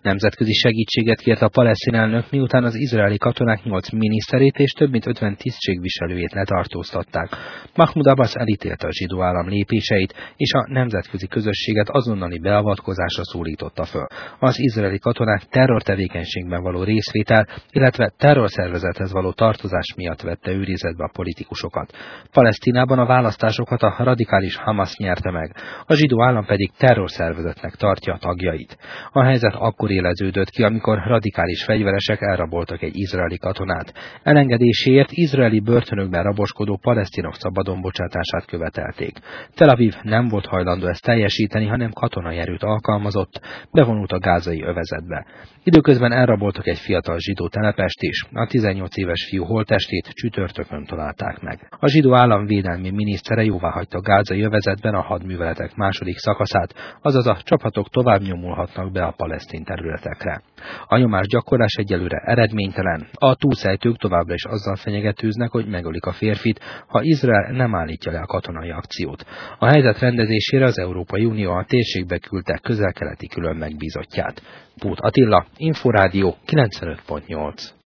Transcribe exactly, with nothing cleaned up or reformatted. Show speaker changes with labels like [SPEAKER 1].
[SPEAKER 1] Nemzetközi segítséget kért a palesztin elnök, miután az izraeli katonák nyolc miniszterét és több mint ötven tisztségviselőjét letartóztatták. Mahmoud Abbas elítélte a zsidó állam lépéseit, és a nemzetközi közösséget azonnali beavatkozásra szólította föl. Az izraeli katonák terrortevékenységben való részvétel, illetve terrorszervezethez való tartozás miatt vette őrizetbe a politikusokat. Palesztinában a választásokat a radikális Hamas nyerte meg, a zsidó állam pedig terrorszervezetnek tartja a tagjait. A helyzet akkor éleződött ki, amikor radikális fegyveresek elraboltak egy izraeli katonát. Elengedéséért izraeli börtönökben raboskodó palesztinok szabadon bocsátását követelték. Tel Aviv nem volt hajlandó ezt teljesíteni, hanem katonai erőt alkalmazott, bevonult a gázai övezetbe. Időközben elraboltak egy fiatal zsidó telepest is, a tizennyolc éves fiú holttestét csütörtökön találták meg. A zsidó állam védelmi minisztere jóváhagyta a gázai övezetben a hadműveletek második szakaszát, azaz a csapatok tovább nyomulhatnak be a palesztin területekre. A nyomásgyakorlás egyelőre eredménytelen, a túlszejtők továbbra is azzal fenyegetőznek, hogy megölik a férfit, ha Izrael nem állítja le a katonai akciót. A helyzet rendezésére az Európai Unió a térségbe küldte közel-keleti külön megbízottját. Pót Attila, Inforádió kilencvenöt pont nyolc.